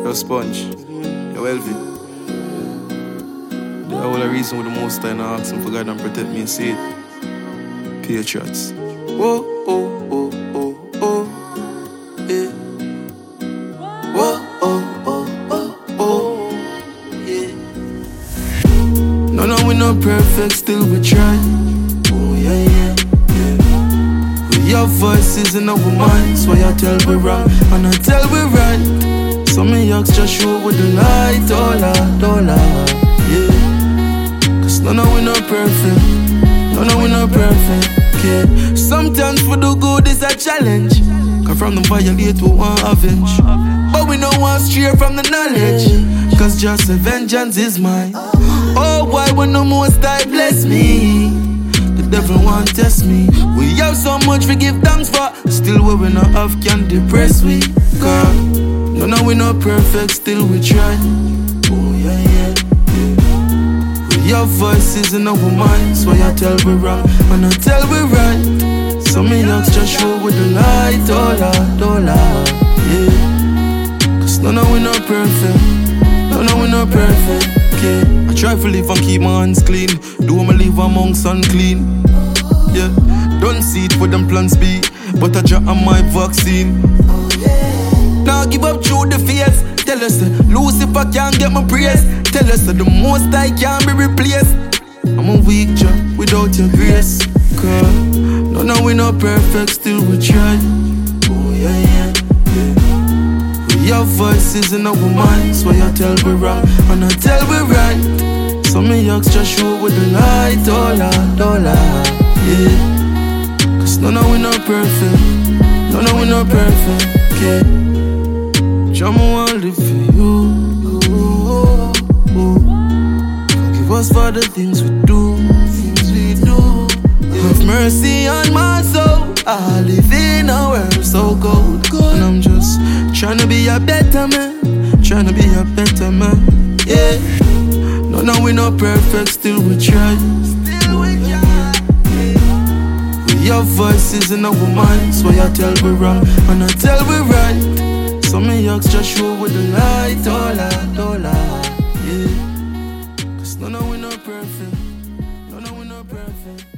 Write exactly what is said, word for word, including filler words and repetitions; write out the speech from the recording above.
Yo, Sponge. Yo, Elvie. The whole reason with the most time I ask him for God and protect me and see it. Patriots. Whoa, oh, oh, oh, oh. Yeah. Whoa, oh, oh, oh, oh. Yeah. No, no, we not perfect, still we try. Oh, yeah, yeah, yeah. With your voices in our minds, why I tell we wrong and I tell we right. Some of y'all just show with the light, oh Lord, oh Lord, yeah. Cause none of we not perfect, none of we not perfect, yeah. Sometimes for the good is a challenge, cause from the violate we want avenge. But we don't want stray from the knowledge, cause just a vengeance is mine. Oh, why when the most I bless me, the devil want test me. We have so much we give thanks for, still what we not have can depress we. Cause no, no, we not perfect, still we try. Oh, yeah, yeah, yeah. With your voices in our minds, why I tell we wrong and I tell we right. Some of y'all just show with the light, oh Lord, oh Lord, yeah. Cause no, no, we not perfect, no, no, we not perfect, yeah. I try to live and keep my hands clean, do I'ma live amongst unclean, yeah. Don't see it for them plans be, but I drop on my vaccine. Now give up through the fears. Tell us that Lucifer can't get my praise. Tell us that the most I can't be replaced. I'm a weak job without your grace. Cause no, no, we not perfect, still we try. Oh yeah, yeah, yeah. With your voices in our minds, why I tell we wrong and I tell we right. Some of y'all just show with the light, oh Lord, oh Lord, yeah. Cause no, no, we not perfect, no, no, we not perfect, yeah. I'ma want live for you. Oh, oh, oh. Forgive us for the things we do, things we do. Yeah. Have mercy on my soul. I live in a world so cold, and I'm just trying to be a better man, trying to be a better man. Yeah. No, no, we not perfect, still we try. Still we try. Yeah. With your voices in our minds, why I tell we wrong and I tell we right. Some of y'all just show with the light, oh Lord, oh Lord, yeah. Cause none of we not perfect, none of we not perfect.